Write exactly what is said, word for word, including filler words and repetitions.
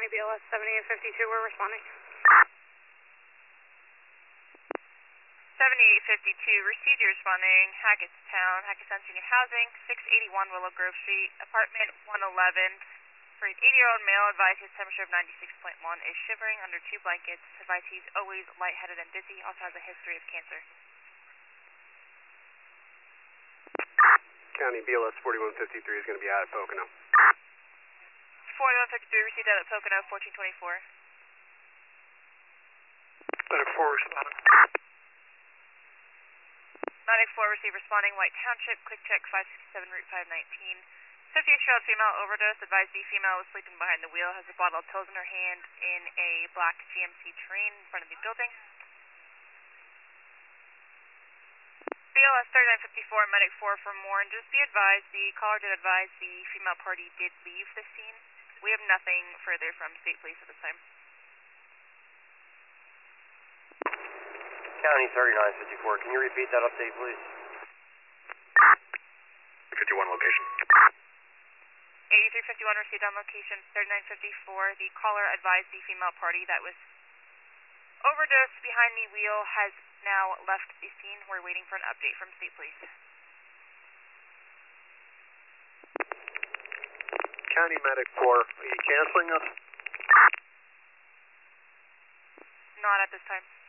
B L S seventy-eight fifty-two, we're responding. seventy-eight fifty-two, received you responding, Hackettstown, Hackettstown Senior Housing, six eighty-one Willow Grove Street, apartment one eleven. For an eighty-year-old male, advised his temperature of ninety-six point one, is shivering under two blankets, advised he's always lightheaded and dizzy, also has a history of cancer. County B L S forty-one fifty-three is going to be out at Pocono. forty-one fifty-three, received out at Pocono, fourteen twenty-four. ninety-four responding. ninety-four, received responding, White Township, quick check five sixty-seven, route five nineteen. fifty-eight-year-old female overdose, advised the female was sleeping behind the wheel, has a bottle of pills in her hand in a black G M C Terrain in front of the building. B L S thirty-nine fifty-four, medic four from Warren, just be advised, the caller did advise the female party did leave the scene. We have nothing further from state police at this time. County thirty-nine fifty-four, can you repeat that update, please? fifty-one location. eighty-three fifty-one received on location, thirty-nine fifty-four. The caller advised the female party that was overdosed behind the wheel has now left the scene. We're waiting for an update from state police. County Medic four, are you canceling us? Not at this time.